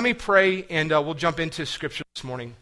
let me pray, and we'll jump into Scripture this morning.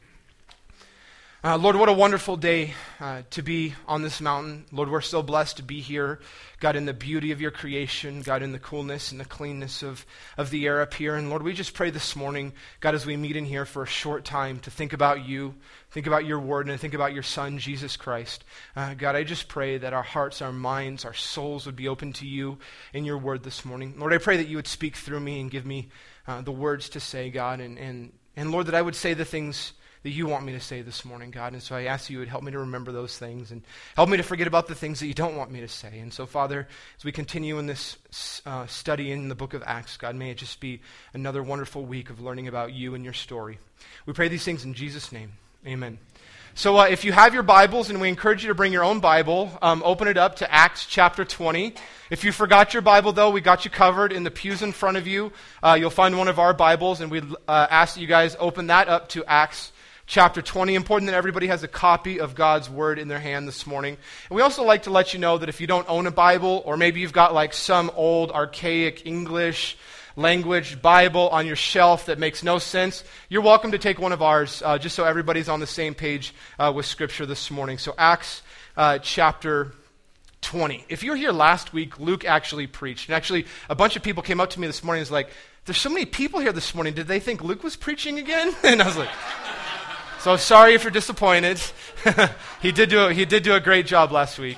Lord, what a wonderful day to be on this mountain. Lord, we're so blessed to be here. God, in the beauty of your creation, God, in the coolness and the cleanness of the air up here. And Lord, we just pray this morning, God, as we meet in here for a short time to think about you, think about your word, and think about your Son, Jesus Christ. God, I just pray that our hearts, our minds, our souls would be open to you in your word this morning. Lord, I pray that you would speak through me and give me the words to say, God, and Lord, that I would say the things that you want me to say this morning, God. And so I ask you would help me to remember those things and help me to forget about the things that you don't want me to say. And so, Father, as we continue in this study in the book of Acts, God, may it just be another wonderful week of learning about you and your story. We pray these things in Jesus' name. Amen. So if you have your Bibles, and we encourage you to bring your own Bible, open it up to Acts chapter 20. If you forgot your Bible, though, we got you covered in the pews in front of you. You'll find one of our Bibles, and we ask that you guys open that up to Acts chapter 20. Important that everybody has a copy of God's Word in their hand this morning. And we also like to let you know that if you don't own a Bible, or maybe you've got like some old archaic English language Bible on your shelf that makes no sense, you're welcome to take one of ours, just so everybody's on the same page with Scripture this morning. So Acts chapter 20. If you were here last week, Luke actually preached. And actually, a bunch of people came up to me this morning and was like, there's so many people here this morning. Did they think Luke was preaching again? And I was like... So sorry if you're disappointed. He did do a great job last week,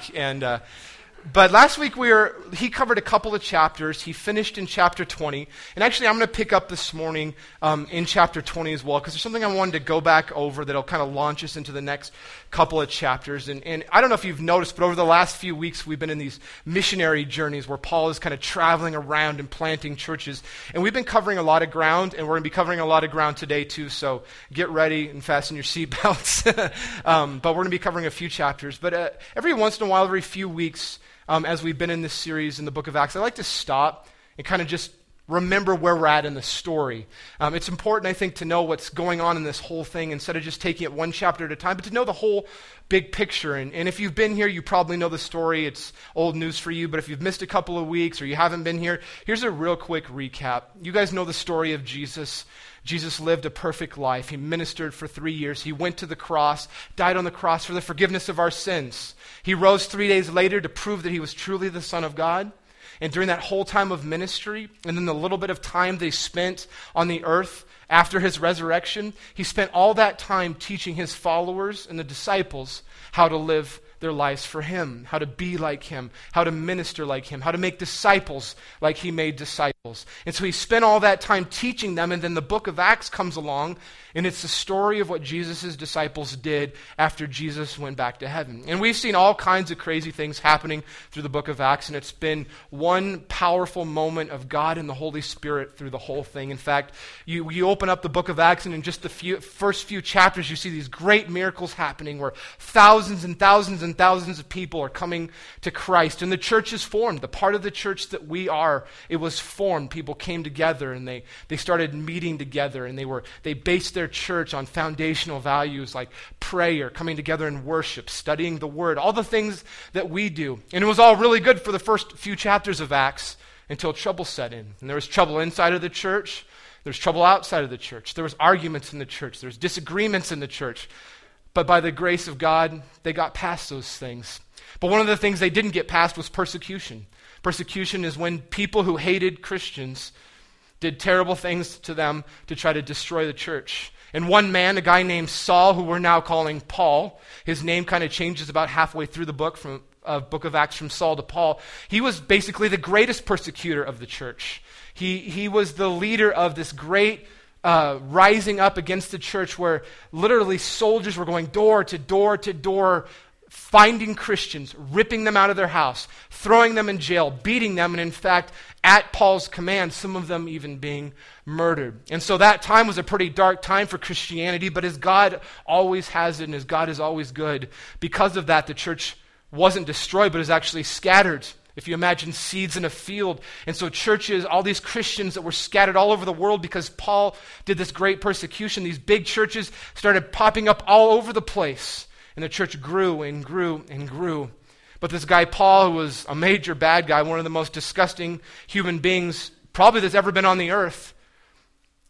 but last week he covered a couple of chapters. He finished in chapter 20, and actually I'm going to pick up this morning in chapter 20 as well, because there's something I wanted to go back over that'll kind of launch us into the next couple of chapters. And I don't know if you've noticed, but over the last few weeks we've been in these missionary journeys where Paul is kind of traveling around and planting churches, and we've been covering a lot of ground, and we're going to be covering a lot of ground today too. So get ready and fasten your seatbelts. But we're going to be covering a few chapters. But every once in a while, every few weeks, as we've been in this series in the book of Acts, I like to stop and kind of just remember where we're at in the story. It's important, I think, to know what's going on in this whole thing instead of just taking it one chapter at a time, but to know the whole big picture. And if you've been here, you probably know the story. It's old news for you, but if you've missed a couple of weeks or you haven't been here, here's a real quick recap. You guys know the story of Jesus. Jesus lived a perfect life. He ministered for 3 years. He went to the cross, died on the cross for the forgiveness of our sins. He rose 3 days later to prove that he was truly the Son of God. And during that whole time of ministry, and then the little bit of time they spent on the earth after his resurrection, he spent all that time teaching his followers and the disciples how to live their lives for him, how to be like him, how to minister like him, how to make disciples like he made disciples. And so he spent all that time teaching them, and then the book of Acts comes along, and it's the story of what Jesus' disciples did after Jesus went back to heaven. And we've seen all kinds of crazy things happening through the book of Acts, and it's been one powerful moment of God and the Holy Spirit through the whole thing. In fact, you open up the book of Acts, and in just the first few chapters, you see these great miracles happening where thousands and thousands and thousands of people are coming to Christ. And the church is formed. The part of the church that we are, it was formed. People came together, and they started meeting together, and they based their church on foundational values like prayer, coming together in worship, studying the word, all the things that we do. And it was all really good for the first few chapters of Acts until trouble set in. And there was trouble inside of the church. There's trouble outside of the church. There was arguments in the church. There's disagreements in the church. But by the grace of God, they got past those things. But one of the things they didn't get past was persecution. Persecution is when people who hated Christians did terrible things to them to try to destroy the church. And one man, a guy named Saul, who we're now calling Paul, his name kind of changes about halfway through the book of Acts from Saul to Paul. He was basically the greatest persecutor of the church. He was the leader of this great rising up against the church where literally soldiers were going door to door to door, finding Christians, ripping them out of their house, throwing them in jail, beating them, and in fact, at Paul's command, some of them even being murdered. And so that time was a pretty dark time for Christianity, but as God always has it, and as God is always good, because of that, the church wasn't destroyed, but is actually scattered. If you imagine seeds in a field. And so churches, all these Christians that were scattered all over the world because Paul did this great persecution, these big churches started popping up all over the place. And the church grew and grew and grew. But this guy Paul, who was a major bad guy, one of the most disgusting human beings probably that's ever been on the earth,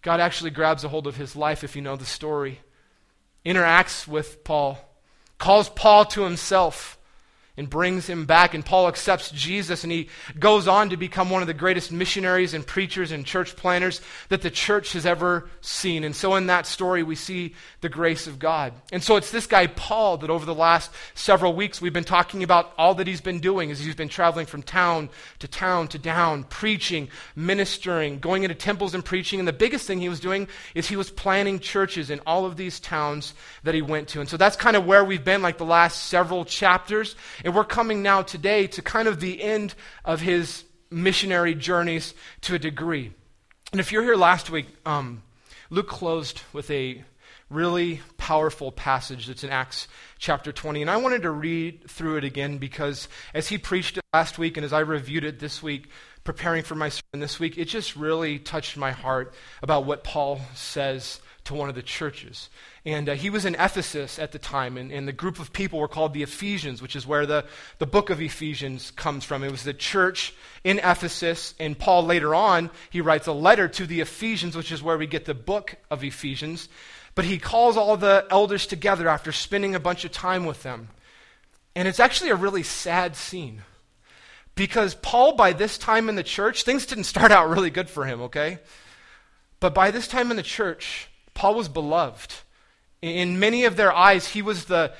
God actually grabs a hold of his life, if you know the story, interacts with Paul, calls Paul to himself, and brings him back. And Paul accepts Jesus, and he goes on to become one of the greatest missionaries and preachers and church planners that the church has ever seen. And so in that story, we see the grace of God. And so it's this guy, Paul, that over the last several weeks, we've been talking about all that he's been doing as he's been traveling from town to town to town, preaching, ministering, going into temples and preaching. And the biggest thing he was doing is he was planning churches in all of these towns that he went to. And so that's kind of where we've been like the last several chapters. And we're coming now today to kind of the end of his missionary journeys to a degree. And if you're here last week, Luke closed with a really powerful passage that's in Acts chapter 20. And I wanted to read through it again because as he preached it last week and as I reviewed it this week, preparing for my sermon this week, it just really touched my heart about what Paul says to one of the churches. And he was in Ephesus at the time, and the group of people were called the Ephesians, which is where the book of Ephesians comes from. It was the church in Ephesus, and Paul later on, he writes a letter to the Ephesians, which is where we get the book of Ephesians. But he calls all the elders together after spending a bunch of time with them. And it's actually a really sad scene. Because Paul, by this time in the church, things didn't start out really good for him, okay? But by this time in the church, Paul was beloved. In many of their eyes, he was the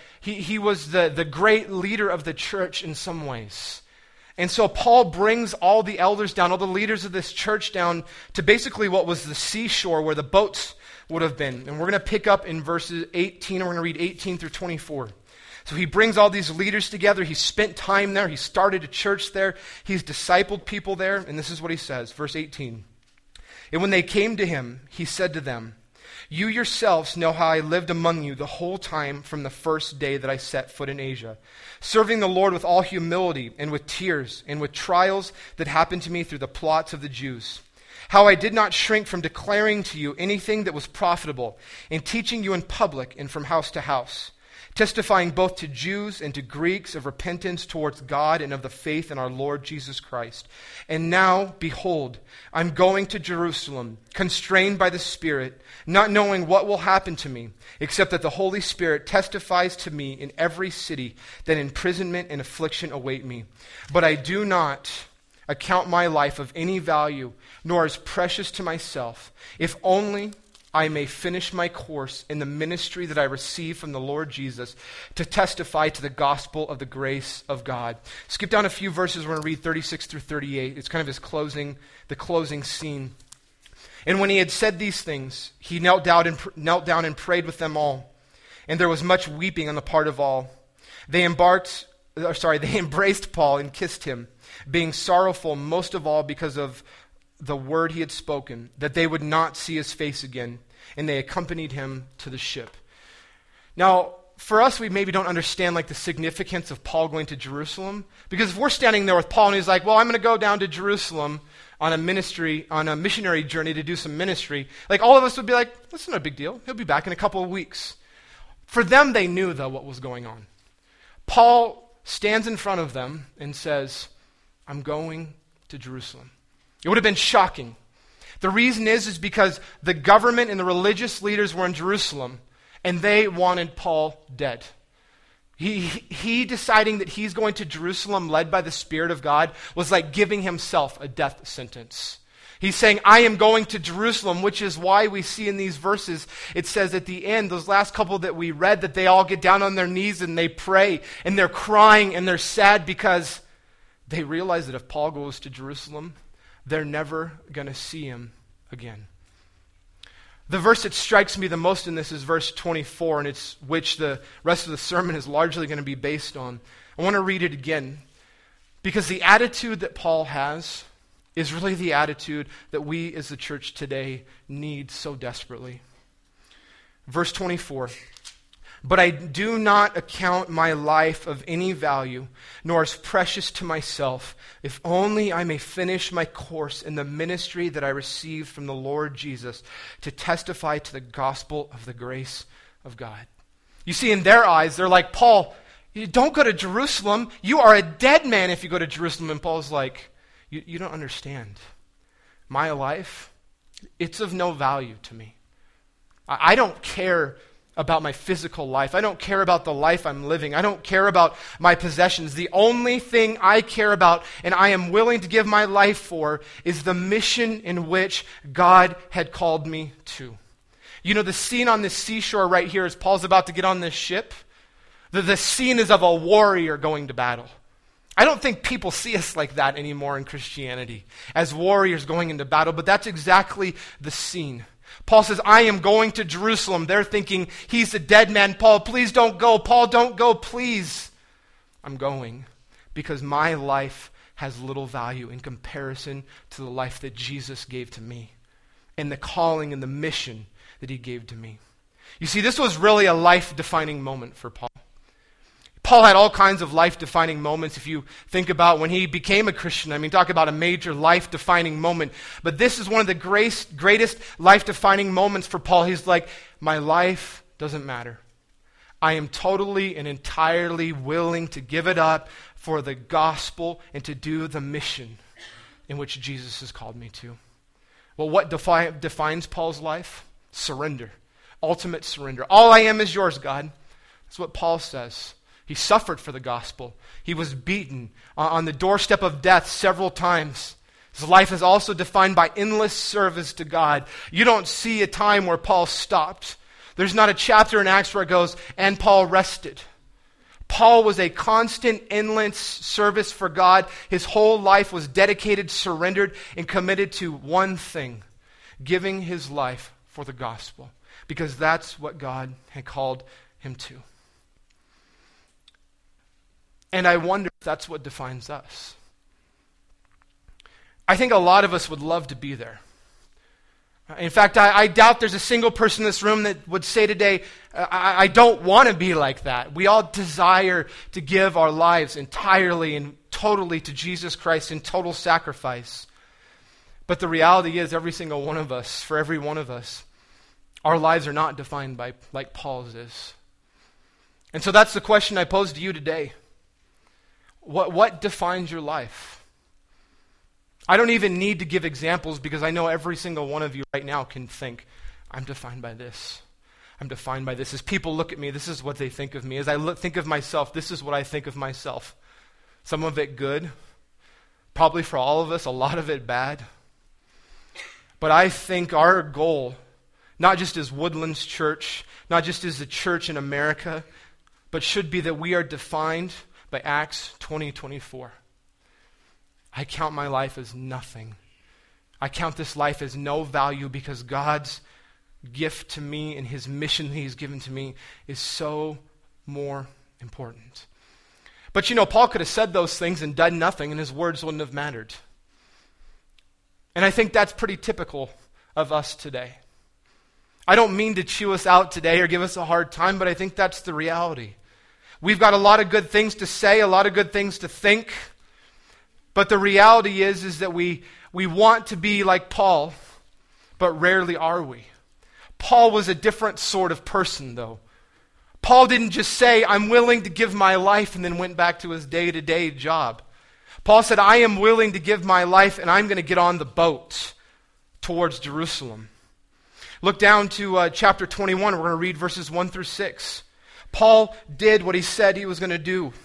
great leader of the church in some ways. And so Paul brings all the elders down, all the leaders of this church down to basically what was the seashore where the boats would have been. And we're going to pick up in verses 18, and we're going to read 18 through 24. So he brings all these leaders together. He spent time there. He started a church there. He's discipled people there. And this is what he says, verse 18. And when they came to him, he said to them, "You yourselves know how I lived among you the whole time from the first day that I set foot in Asia, serving the Lord with all humility and with tears and with trials that happened to me through the plots of the Jews. How I did not shrink from declaring to you anything that was profitable, and teaching you in public and from house to house, testifying both to Jews and to Greeks of repentance towards God and of the faith in our Lord Jesus Christ. And now, behold, I'm going to Jerusalem, constrained by the Spirit, not knowing what will happen to me, except that the Holy Spirit testifies to me in every city that imprisonment and affliction await me. But I do not account my life of any value, nor as precious to myself, if only I may finish my course in the ministry that I received from the Lord Jesus to testify to the gospel of the grace of God." Skip down a few verses. We're going to read 36 through 38. It's kind of the closing scene. "And when he had said these things, he knelt down and prayed with them all. And there was much weeping on the part of all. They embraced Paul and kissed him, being sorrowful most of all because of the word he had spoken, that they would not see his face again, and they accompanied him to the ship." Now, for us, we maybe don't understand like the significance of Paul going to Jerusalem, because if we're standing there with Paul and he's like, "Well, I'm going to go down to Jerusalem on a missionary journey to do some ministry," like all of us would be like, "That's not a big deal. He'll be back in a couple of weeks." For them, they knew though what was going on. Paul stands in front of them and says, "I'm going to Jerusalem." It would have been shocking. The reason is because the government and the religious leaders were in Jerusalem, and they wanted Paul dead. He deciding that he's going to Jerusalem led by the Spirit of God was like giving himself a death sentence. He's saying, "I am going to Jerusalem," which is why we see in these verses, it says at the end, those last couple that we read, that they all get down on their knees and they pray, and they're crying and they're sad because they realize that if Paul goes to Jerusalem, they're never going to see him again. The verse that strikes me the most in this is verse 24, and it's which the rest of the sermon is largely going to be based on. I want to read it again, because the attitude that Paul has is really the attitude that we as the church today need so desperately. Verse 24. "But I do not account my life of any value, nor as precious to myself, if only I may finish my course in the ministry that I received from the Lord Jesus to testify to the gospel of the grace of God." You see, in their eyes, they're like, "Paul, you don't go to Jerusalem. You are a dead man if you go to Jerusalem." And Paul's like, you don't understand. My life it's of no value to me. I don't care about my physical life. I don't care about the life I'm living. I don't care about my possessions. The only thing I care about and I am willing to give my life for is the mission in which God had called me to. You know, the scene on this seashore right here as Paul's about to get on this ship, the scene is of a warrior going to battle. I don't think people see us like that anymore in Christianity, as warriors going into battle, but that's exactly the scene. Paul says, I am going to Jerusalem. They're thinking, he's a dead man. Paul, please don't go. Paul, don't go, please. I'm going because my life has little value in comparison to the life that Jesus gave to me and the calling and the mission that he gave to me. You see, this was really a life-defining moment for Paul. Paul had all kinds of life-defining moments if you think about when he became a Christian. I mean, talk about a major life-defining moment. But this is one of the greatest life-defining moments for Paul. He's like, my life doesn't matter. I am totally and entirely willing to give it up for the gospel and to do the mission in which Jesus has called me to. Well, what defines Paul's life? Surrender. Ultimate surrender. All I am is yours, God. That's what Paul says. He suffered for the gospel. He was beaten on the doorstep of death several times. His life is also defined by endless service to God. You don't see a time where Paul stopped. There's not a chapter in Acts where it goes, and Paul rested. Paul was a constant, endless service for God. His whole life was dedicated, surrendered, and committed to one thing, giving his life for the gospel, because that's what God had called him to. And I wonder if that's what defines us. I think a lot of us would love to be there. In fact, I doubt there's a single person in this room that would say today, I don't want to be like that. We all desire to give our lives entirely and totally to Jesus Christ in total sacrifice. But the reality is, every single one of us, for every one of us, our lives are not defined by like Paul's is. And so that's the question I pose to you today. What defines your life? I don't even need to give examples because I know every single one of you right now can think, I'm defined by this. I'm defined by this. As people look at me, this is what they think of me. As I think of myself, this is what I think of myself. Some of it good. Probably for all of us, a lot of it bad. But I think our goal, not just as Woodlands Church, not just as a church in America, but should be that we are defined by Acts 20:24. I count my life as nothing. I count this life as no value because God's gift to me and his mission that he's given to me is so more important. But you know, Paul could have said those things and done nothing and his words wouldn't have mattered. And I think that's pretty typical of us today. I don't mean to chew us out today or give us a hard time, but I think that's the reality. We've got a lot of good things to say, a lot of good things to think, but the reality is that we want to be like Paul, but rarely are we. Paul was a different sort of person, though. Paul didn't just say, I'm willing to give my life, and then went back to his day-to-day job. Paul said, I am willing to give my life, and I'm going to get on the boat towards Jerusalem. Look down to chapter 21. We're going to read verses 1 through 6. Paul did what he said he was going to do.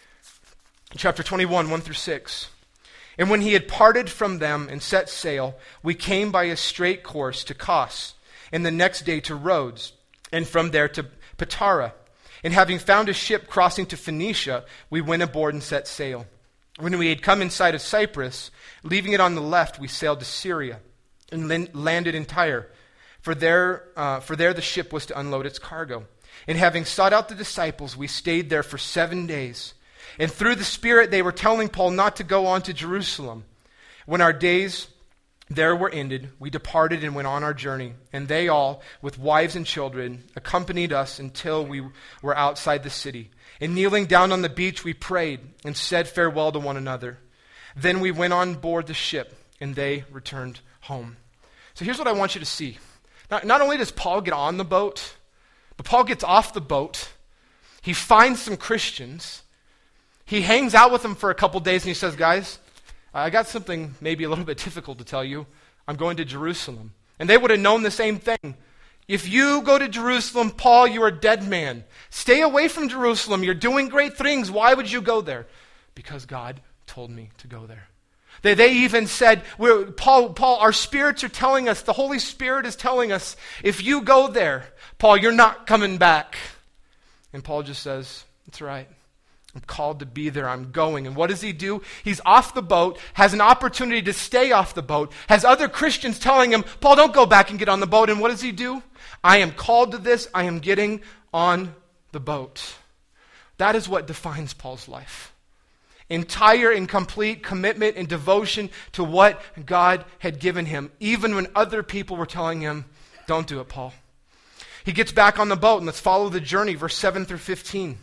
Chapter 21, 1 through 6. And when he had parted from them and set sail, we came by a straight course to Kos, and the next day to Rhodes, and from there to Patara. And having found a ship crossing to Phoenicia, we went aboard and set sail. When we had come in sight of Cyprus, leaving it on the left, we sailed to Syria and landed in Tyre. For there the ship was to unload its cargo. And having sought out the disciples, we stayed there for 7 days. And through the Spirit they were telling Paul not to go on to Jerusalem. When our days there were ended, we departed and went on our journey. And they all, with wives and children, accompanied us until we were outside the city. And kneeling down on the beach, we prayed and said farewell to one another. Then we went on board the ship, and they returned home. So here's what I want you to see. Not only does Paul get on the boat, but Paul gets off the boat. He finds some Christians. He hangs out with them for a couple days, and he says, guys, I got something maybe a little bit difficult to tell you. I'm going to Jerusalem. And they would have known the same thing. If you go to Jerusalem, Paul, you're a dead man. Stay away from Jerusalem. You're doing great things. Why would you go there? Because God told me to go there. They even said, Paul, our spirits are telling us, the Holy Spirit is telling us, if you go there, Paul, you're not coming back. And Paul just says, it's right. I'm called to be there. I'm going. And what does he do? He's off the boat, has an opportunity to stay off the boat, has other Christians telling him, Paul, don't go back and get on the boat. And what does he do? I am called to this. I am getting on the boat. That is what defines Paul's life. Entire and complete commitment and devotion to what God had given him, even when other people were telling him, don't do it, Paul. He gets back on the boat, and let's follow the journey, verse 7 through 15.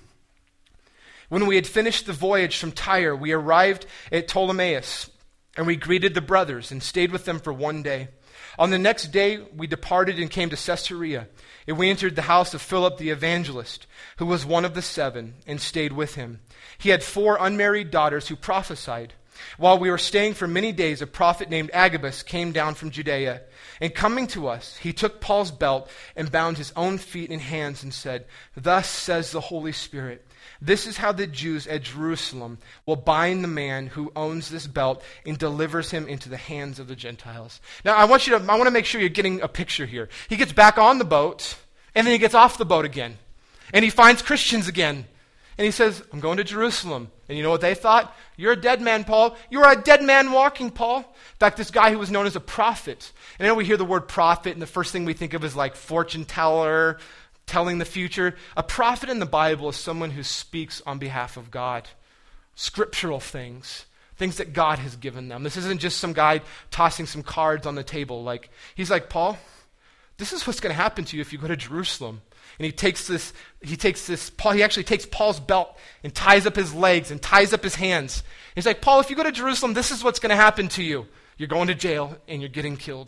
When we had finished the voyage from Tyre, we arrived at Ptolemais, and we greeted the brothers and stayed with them for one day. On the next day, we departed and came to Caesarea, and we entered the house of Philip the evangelist, who was one of the 7, and stayed with him. He had 4 unmarried daughters who prophesied. While we were staying for many days, a prophet named Agabus came down from Judea. And coming to us, he took Paul's belt and bound his own feet and hands and said, thus says the Holy Spirit, this is how the Jews at Jerusalem will bind the man who owns this belt and delivers him into the hands of the Gentiles. Now, I want to make sure you're getting a picture here. He gets back on the boat, and then he gets off the boat again. And he finds Christians again. And he says, I'm going to Jerusalem. And you know what they thought? You're a dead man, Paul. You're a dead man walking, Paul. In fact, this guy who was known as a prophet. And then we hear the word prophet, and the first thing we think of is like fortune teller, telling the future. A prophet in the Bible is someone who speaks on behalf of God. Scriptural things. Things that God has given them. This isn't just some guy tossing some cards on the table. He's like, Paul, this is what's going to happen to you if you go to Jerusalem. And he actually takes Paul's belt and ties up his legs and ties up his hands. He's like, Paul, if you go to Jerusalem, this is what's going to happen to you. You're going to jail and you're getting killed.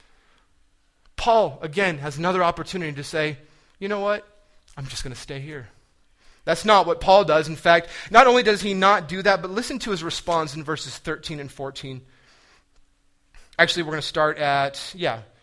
Paul, again, has another opportunity to say, you know what? I'm just going to stay here. That's not what Paul does. In fact, not only does he not do that, but listen to his response in verses 13 and 14. Actually, we're going to start at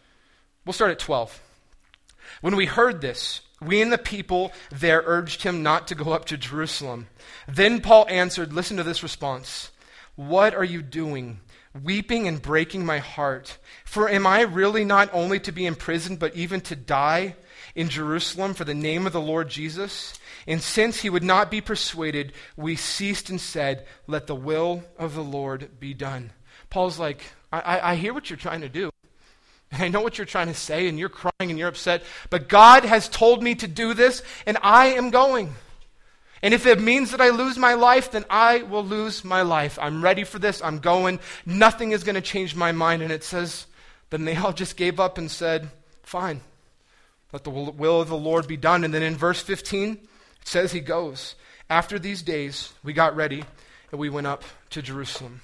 12. When we heard this, we and the people there urged him not to go up to Jerusalem. Then Paul answered, listen to this response. What are you doing, weeping and breaking my heart? For am I really not only to be imprisoned, but even to die in Jerusalem for the name of the Lord Jesus? And since he would not be persuaded, we ceased and said, let the will of the Lord be done. Paul's like, I hear what you're trying to do. And I know what you're trying to say, and you're crying and you're upset, but God has told me to do this, and I am going. And if it means that I lose my life, then I will lose my life. I'm ready for this. I'm going. Nothing is going to change my mind. And it says, then they all just gave up and said, fine, let the will of the Lord be done. And then in verse 15, it says he goes. After these days, we got ready, and we went up to Jerusalem.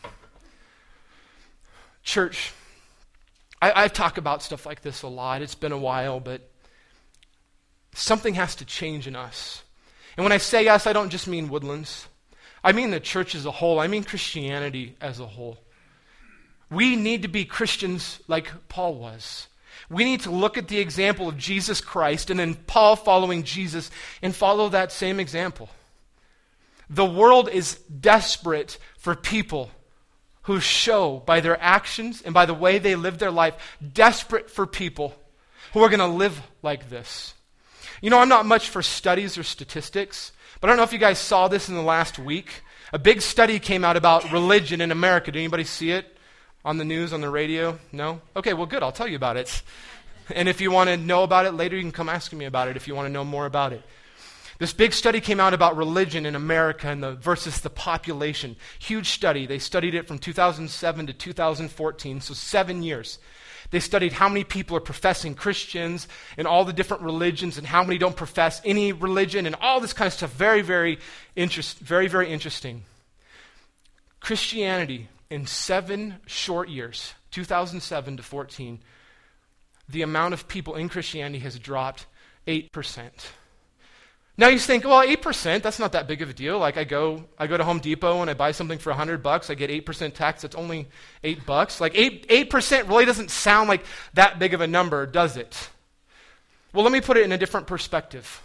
Church, I talk about stuff like this a lot. It's been a while, but something has to change in us. And when I say us, I don't just mean Woodlands. I mean the church as a whole. I mean Christianity as a whole. We need to be Christians like Paul was. We need to look at the example of Jesus Christ and then Paul following Jesus and follow that same example. The world is desperate for people who show by their actions and by the way they live their life, desperate for people who are going to live like this. You know, I'm not much for studies or statistics, but I don't know if you guys saw this in the last week. A big study came out about religion in America. Did anybody see it on the news, on the radio? No? Okay, well, good. I'll tell you about it. And if you want to know about it later, you can come ask me about it if you want to know more about it. This big study came out about religion in America and versus the population. Huge study. They studied it from 2007 to 2014, so 7 years. They studied how many people are professing Christians in all the different religions and how many don't profess any religion and all this kind of stuff. Very, very interesting. Christianity in 7 short years, 2007 to 14, the amount of people in Christianity has dropped 8%. Now you think, well, 8%, that's not that big of a deal. Like I go to Home Depot and I buy something for $100, I get 8% tax, that's only $8. Like 8% really doesn't sound like that big of a number, does it? Well, let me put it in a different perspective.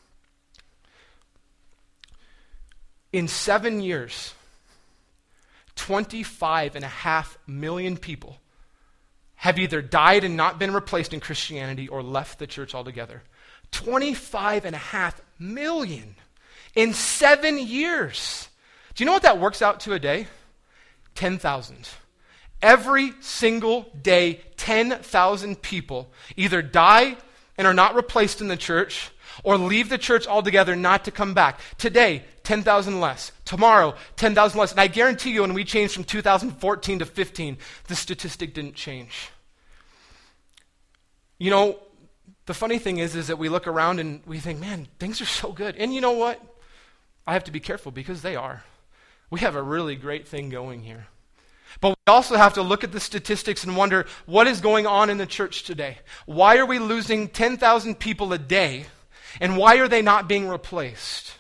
In 7 years, 25.5 million people have either died and not been replaced in Christianity or left the church altogether. 25.5 million in 7 years. Do you know what that works out to a day? 10,000. Every single day, 10,000 people either die and are not replaced in the church or leave the church altogether not to come back. Today, 10,000 less. Tomorrow, 10,000 less. And I guarantee you when we changed from 2014 to 15, the statistic didn't change. You know, the funny thing is that we look around and we think, man, things are so good. And you know what? I have to be careful because they are. We have a really great thing going here. But we also have to look at the statistics and wonder, what is going on in the church today? Why are we losing 10,000 people a day? And why are they not being replaced?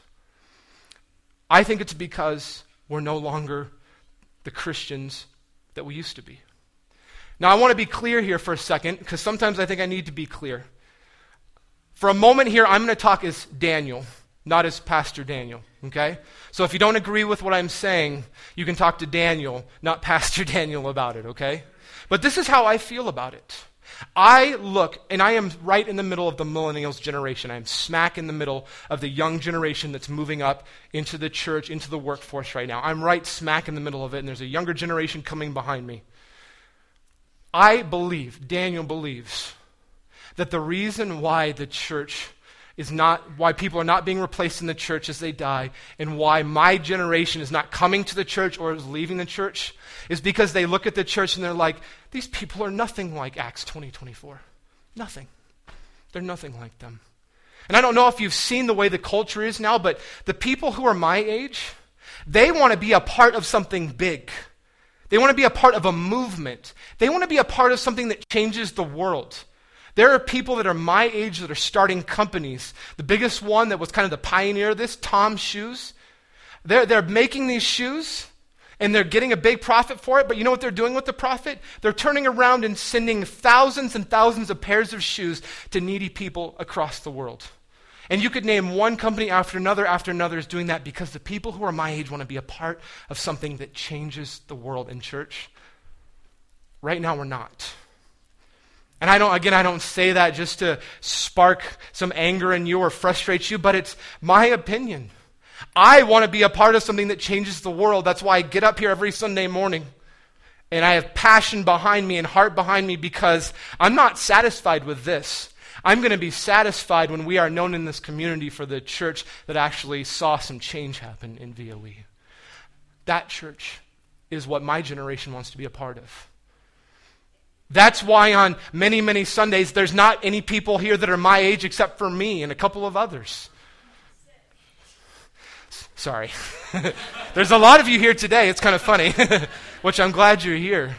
I think it's because we're no longer the Christians that we used to be. Now, I want to be clear here for a second, because sometimes I think I need to be clear. For a moment here, I'm going to talk as Daniel, not as Pastor Daniel, okay? So if you don't agree with what I'm saying, you can talk to Daniel, not Pastor Daniel, about it, okay? But this is how I feel about it. I look, and I am right in the middle of the millennials generation. I'm smack in the middle of the young generation that's moving up into the church, into the workforce right now. I'm right smack in the middle of it, and there's a younger generation coming behind me. I believe, Daniel believes, that the reason why the church is not, why people are not being replaced in the church as they die, and why my generation is not coming to the church or is leaving the church, is because they look at the church and they're like, these people are nothing like Acts 20:24. Nothing. They're nothing like them. And I don't know if you've seen the way the culture is now, but the people who are my age, they want to be a part of something big. They want to be a part of a movement. They want to be a part of something that changes the world. There are people that are my age that are starting companies. The biggest one that was kind of the pioneer of this, Tom Shoes. They're making these shoes, and they're getting a big profit for it, but you know what they're doing with the profit? They're turning around and sending thousands and thousands of pairs of shoes to needy people across the world. And you could name one company after another is doing that because the people who are my age want to be a part of something that changes the world in church. Right now, we're not. And I don't say that just to spark some anger in you or frustrate you, but it's my opinion. I want to be a part of something that changes the world. That's why I get up here every Sunday morning. And I have passion behind me and heart behind me because I'm not satisfied with this. I'm going to be satisfied when we are known in this community for the church that actually saw some change happen in VOE. That church is what my generation wants to be a part of. That's why on many, many Sundays, there's not any people here that are my age except for me and a couple of others. Sorry. There's a lot of you here today. It's kind of funny, which I'm glad you're here.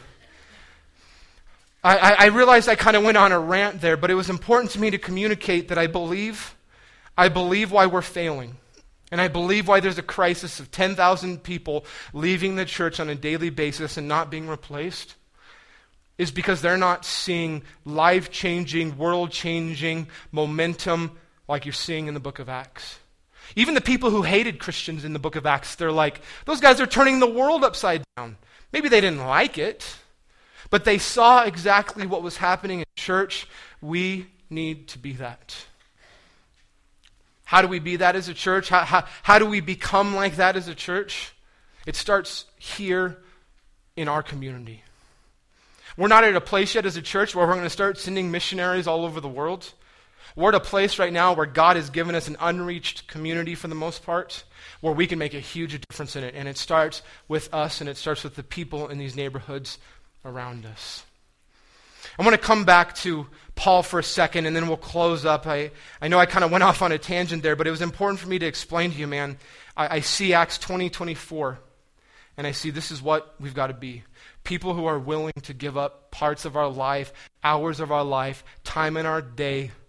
I realized I kind of went on a rant there, but it was important to me to communicate that I believe why we're failing. And I believe why there's a crisis of 10,000 people leaving the church on a daily basis and not being replaced is because they're not seeing life-changing, world-changing momentum like you're seeing in the book of Acts. Even the people who hated Christians in the book of Acts, they're like, those guys are turning the world upside down. Maybe they didn't like it, but they saw exactly what was happening in church. We need to be that. How do we be that as a church? How do we become like that as a church? It starts here in our community. We're not at a place yet as a church where we're going to start sending missionaries all over the world. We're at a place right now where God has given us an unreached community for the most part, where we can make a huge difference in it. And it starts with us, and it starts with the people in these neighborhoods around us. I want to come back to Paul for a second, and then we'll close up. I know I kind of went off on a tangent there, but it was important for me to explain to you, man. I see Acts 20:24, and I see this is what we've got to be. People who are willing to give up parts of our life, hours of our life, time in our day,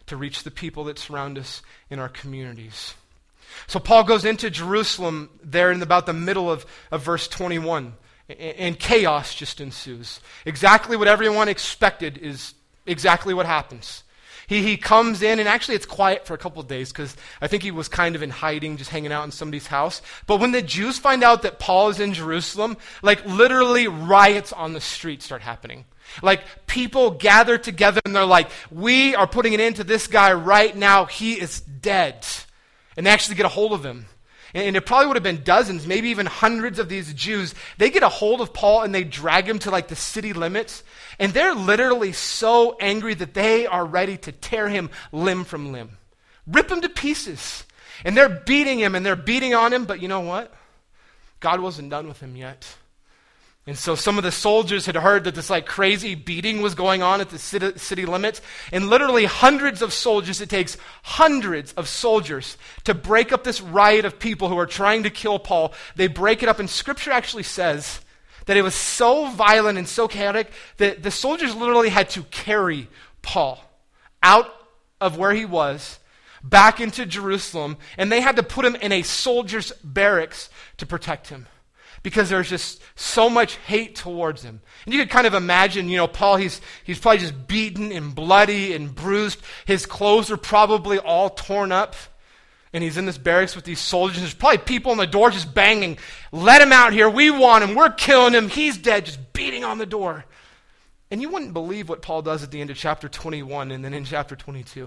to reach the people that surround us in our communities. So Paul goes into Jerusalem there in about the middle of verse 21, and chaos just ensues. Exactly what everyone expected is exactly what happens. He comes in, and actually it's quiet for a couple of days because I think he was kind of in hiding, just hanging out in somebody's house. But when the Jews find out that Paul is in Jerusalem, like literally riots on the street start happening. Like people gather together and they're like, we are putting an end to this guy right now. He is dead. And they actually get a hold of him. And it probably would have been dozens, maybe even hundreds of these Jews. They get a hold of Paul and they drag him to like the city limits. And they're literally so angry that they are ready to tear him limb from limb. Rip him to pieces. And they're beating him and they're beating on him. But you know what? God wasn't done with him yet. And so some of the soldiers had heard that this like crazy beating was going on at the city limits. And literally hundreds of soldiers, it takes hundreds of soldiers to break up this riot of people who are trying to kill Paul. They break it up, and Scripture actually says that it was so violent and so chaotic that the soldiers literally had to carry Paul out of where he was back into Jerusalem, and they had to put him in a soldier's barracks to protect him, because there's just so much hate towards him. And you could kind of imagine, Paul, he's probably just beaten and bloody and bruised. His clothes are probably all torn up. And he's in this barracks with these soldiers. There's probably people on the door just banging, let him out here, we want him, we're killing him, he's dead, just beating on the door. And you wouldn't believe what Paul does at the end of chapter 21 and then in chapter 22.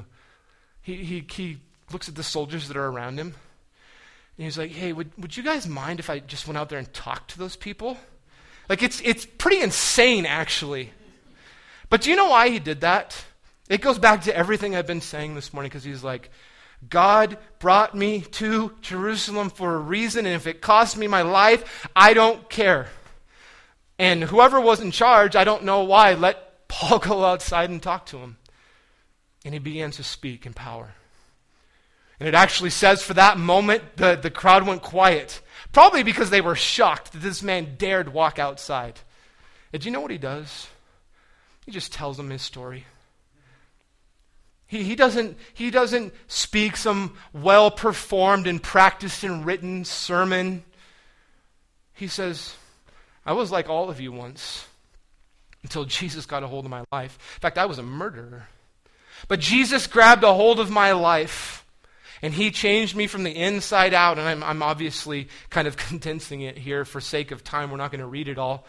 He looks at the soldiers that are around him. And he's like, hey, would you guys mind if I just went out there and talked to those people? Like, it's pretty insane, actually. But do you know why he did that? It goes back to everything I've been saying this morning, because he's like, God brought me to Jerusalem for a reason, and if it costs me my life, I don't care. And whoever was in charge, I don't know why, let Paul go outside and talk to him. And he begins to speak in power. And it actually says for that moment, the crowd went quiet. Probably because they were shocked that this man dared walk outside. And do you know what he does? He just tells them his story. He doesn't speak some well-performed and practiced and written sermon. He says, I was like all of you once until Jesus got a hold of my life. In fact, I was a murderer. But Jesus grabbed a hold of my life, and he changed me from the inside out. And I'm obviously kind of condensing it here for sake of time. We're not going to read it all.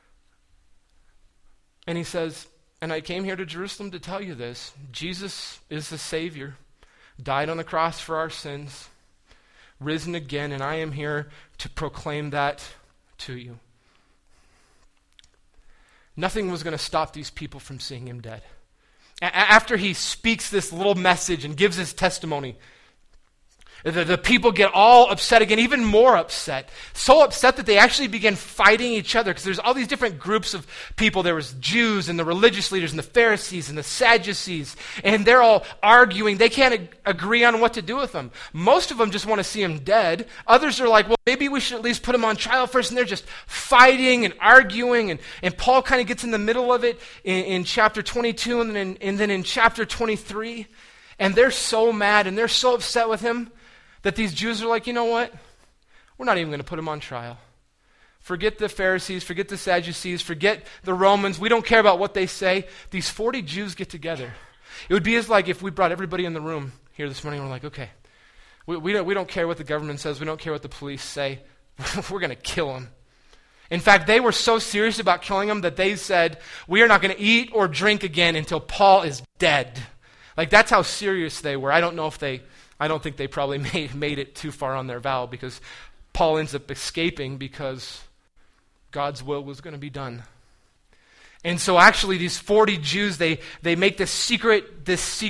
And he says, and I came here to Jerusalem to tell you this. Jesus is the Savior, died on the cross for our sins, risen again, and I am here to proclaim that to you. Nothing was going to stop these people from seeing him dead. After he speaks this little message and gives his testimony, the people get all upset again, even more upset. So upset that they actually begin fighting each other, because there's all these different groups of people. There was Jews and the religious leaders and the Pharisees and the Sadducees, and they're all arguing. They can't agree on what to do with him. Most of them just want to see him dead. Others are like, well, maybe we should at least put him on trial first. And they're just fighting and arguing, and Paul kind of gets in the middle of it in chapter 22 and then in chapter 23. And they're so mad and they're so upset with him that these Jews are like, you know what? We're not even going to put him on trial. Forget the Pharisees, forget the Sadducees, forget the Romans. We don't care about what they say. These 40 Jews get together. It would be as like if we brought everybody in the room here this morning and we're like, okay, we don't care what the government says. We don't care what the police say. We're going to kill him. In fact, they were so serious about killing him that they said, we are not going to eat or drink again until Paul is dead. Like, that's how serious they were. I don't think they probably made it too far on their vow, because Paul ends up escaping because God's will was going to be done. And so actually these 40 Jews, they make this secret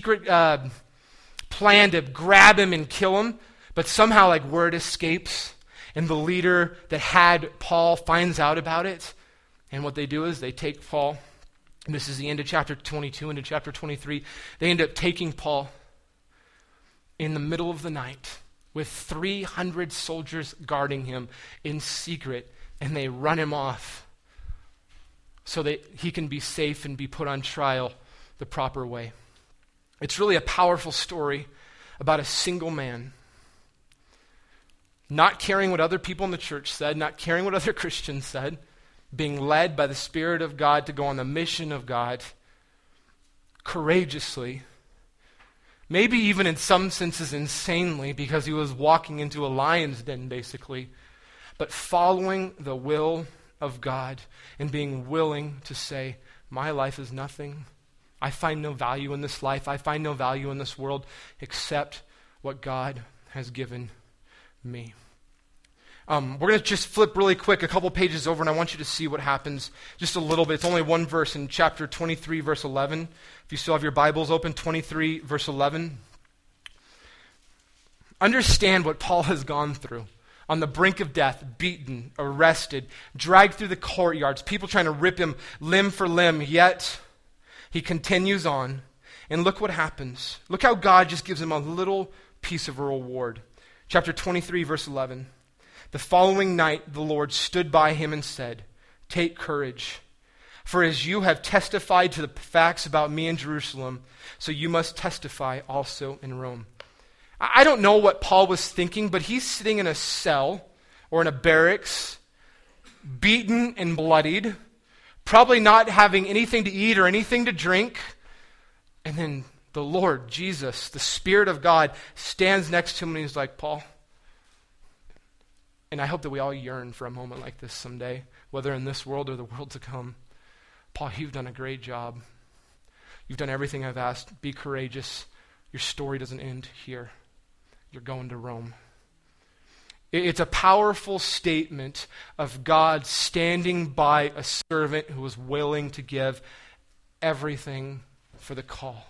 plan to grab him and kill him, but somehow like word escapes, and the leader that had Paul finds out about it. And what they do is they take Paul, and this is the end of chapter 22 into chapter 23, they end up taking Paul in the middle of the night with 300 soldiers guarding him in secret, and they run him off so that he can be safe and be put on trial the proper way. It's really a powerful story about a single man not caring what other people in the church said, not caring what other Christians said, being led by the Spirit of God to go on the mission of God courageously, maybe even in some senses insanely, because he was walking into a lion's den basically, but following the will of God and being willing to say, my life is nothing. I find no value in this life. I find no value in this world except what God has given me. We're going to just flip really quick a couple pages over, and I want you to see what happens just a little bit. It's only one verse in chapter 23, verse 11. If you still have your Bibles open, 23, verse 11. Understand what Paul has gone through. On the brink of death, beaten, arrested, dragged through the courtyards, people trying to rip him limb for limb, yet he continues on. And look what happens. Look how God just gives him a little piece of a reward. Chapter 23, verse 11. The following night, the Lord stood by him and said, take courage, for as you have testified to the facts about me in Jerusalem, so you must testify also in Rome. I don't know what Paul was thinking, but he's sitting in a cell or in a barracks, beaten and bloodied, probably not having anything to eat or anything to drink. And then the Lord, Jesus, the Spirit of God, stands next to him and he's like, Paul, and I hope that we all yearn for a moment like this someday, whether in this world or the world to come. Paul, you've done a great job. You've done everything I've asked. Be courageous. Your story doesn't end here. You're going to Rome. It's a powerful statement of God standing by a servant who was willing to give everything for the call.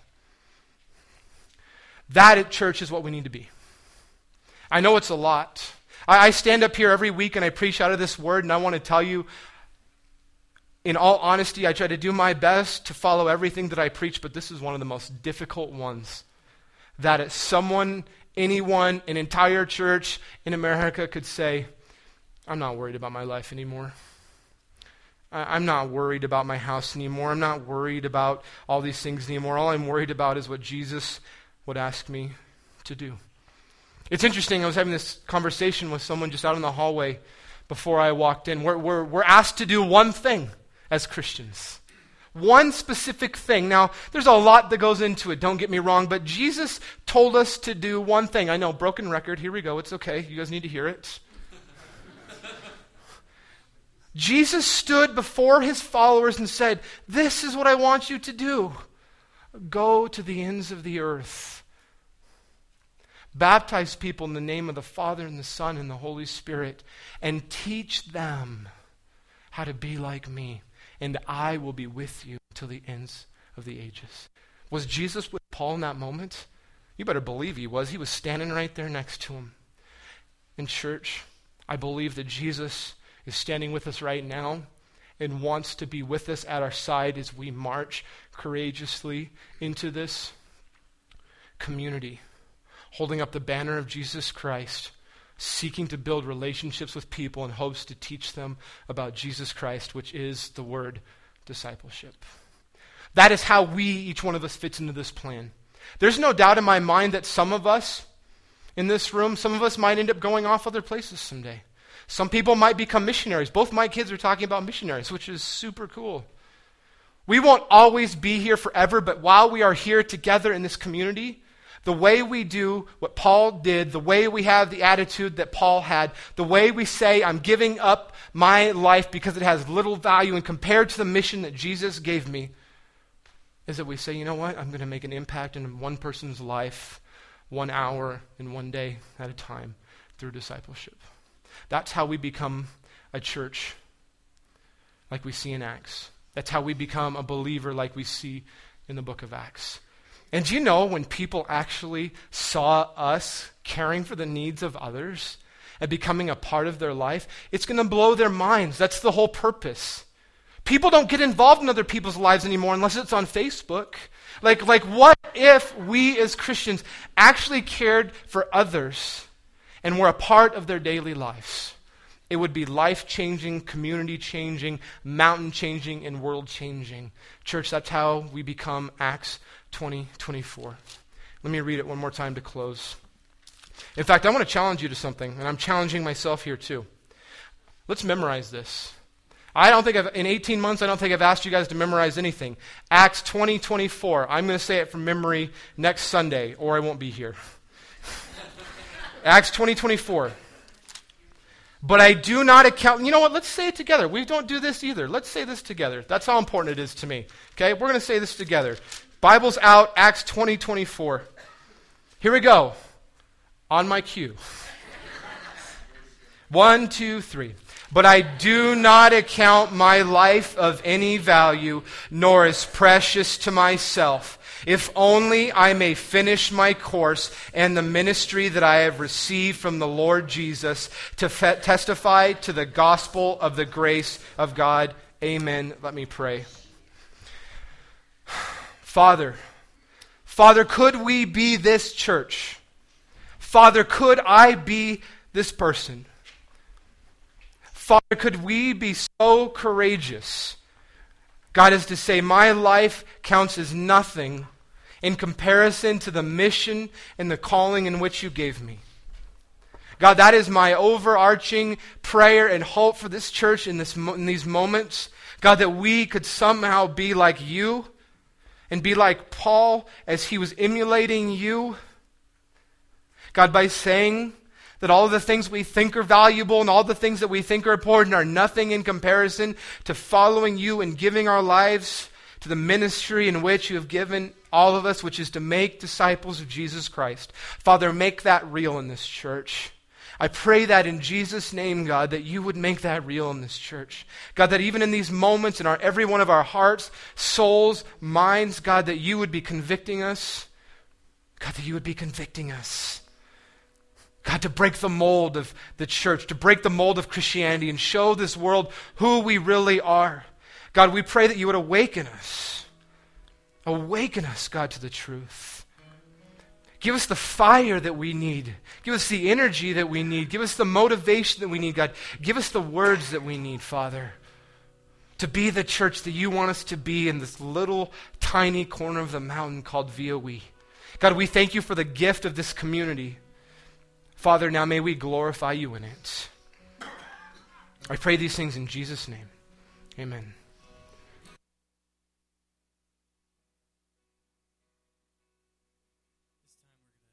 That at church is what we need to be. I know it's a lot. I stand up here every week and I preach out of this word, and I want to tell you, in all honesty, I try to do my best to follow everything that I preach, but this is one of the most difficult ones. That someone, anyone, an entire church in America could say, I'm not worried about my life anymore. I'm not worried about my house anymore. I'm not worried about all these things anymore. All I'm worried about is what Jesus would ask me to do. It's interesting, I was having this conversation with someone just out in the hallway before I walked in. We're asked to do one thing as Christians. One specific thing. Now, there's a lot that goes into it, don't get me wrong, but Jesus told us to do one thing. I know, broken record, here we go, it's okay, you guys need to hear it. Jesus stood before his followers and said, this is what I want you to do. Go to the ends of the earth. Baptize people in the name of the Father and the Son and the Holy Spirit, and teach them how to be like me, and I will be with you till the ends of the ages. Was Jesus with Paul in that moment? You better believe he was. He was standing right there next to him. In church, I believe that Jesus is standing with us right now and wants to be with us at our side as we march courageously into this community, holding up the banner of Jesus Christ, seeking to build relationships with people in hopes to teach them about Jesus Christ, which is the word discipleship. That is how each one of us fits into this plan. There's no doubt in my mind that some of us in this room, some of us might end up going off other places someday. Some people might become missionaries. Both my kids are talking about missionaries, which is super cool. We won't always be here forever, but while we are here together in this community, the way we do what Paul did, the way we have the attitude that Paul had, the way we say, I'm giving up my life because it has little value and compared to the mission that Jesus gave me, is that we say, you know what, I'm going to make an impact in one person's life, 1 hour and 1 day at a time through discipleship. That's how we become a church like we see in Acts. That's how we become a believer like we see in the book of Acts. And do you know when people actually saw us caring for the needs of others and becoming a part of their life, it's going to blow their minds. That's the whole purpose. People don't get involved in other people's lives anymore unless it's on Facebook. Like what if we as Christians actually cared for others and were a part of their daily lives? It would be life-changing, community-changing, mountain-changing, and world-changing. Church, that's how we become Acts 20:24. Let me read it one more time to close. In fact, I want to challenge you to something, and I'm challenging myself here too. Let's memorize this. In 18 months, I don't think I've asked you guys to memorize anything. Acts 20:24. I'm going to say it from memory next Sunday, or I won't be here. Acts 20:24. But I do not account. You know what? Let's say it together. We don't do this either. Let's say this together. That's how important it is to me. Okay? We're going to say this together. Bible's out, Acts 20:24. Here we go. On my cue. 1, 2, 3. But I do not account my life of any value, nor as precious to myself, if only I may finish my course and the ministry that I have received from the Lord Jesus to testify to the gospel of the grace of God. Amen. Let me pray. Father, could we be this church? Father, could I be this person? Father, could we be so courageous, God, as to say, my life counts as nothing in comparison to the mission and the calling in which you gave me. God, that is my overarching prayer and hope for this church in these moments. God, that we could somehow be like you and be like Paul as he was emulating you. God, by saying that all of the things we think are valuable and all the things that we think are important are nothing in comparison to following you and giving our lives to the ministry in which you have given all of us, which is to make disciples of Jesus Christ. Father, make that real in this church. I pray that in Jesus' name, God, that you would make that real in this church. God, that even in these moments in every one of our hearts, souls, minds, God, that you would be convicting us. God, that you would be convicting us. God, to break the mold of the church, to break the mold of Christianity and show this world who we really are. God, we pray that you would awaken us. Awaken us, God, to the truth. Give us the fire that we need. Give us the energy that we need. Give us the motivation that we need, God. Give us the words that we need, Father, to be the church that you want us to be in this little tiny corner of the mountain called VOE. God, we thank you for the gift of this community. Father, now may we glorify you in it. I pray these things in Jesus' name. Amen.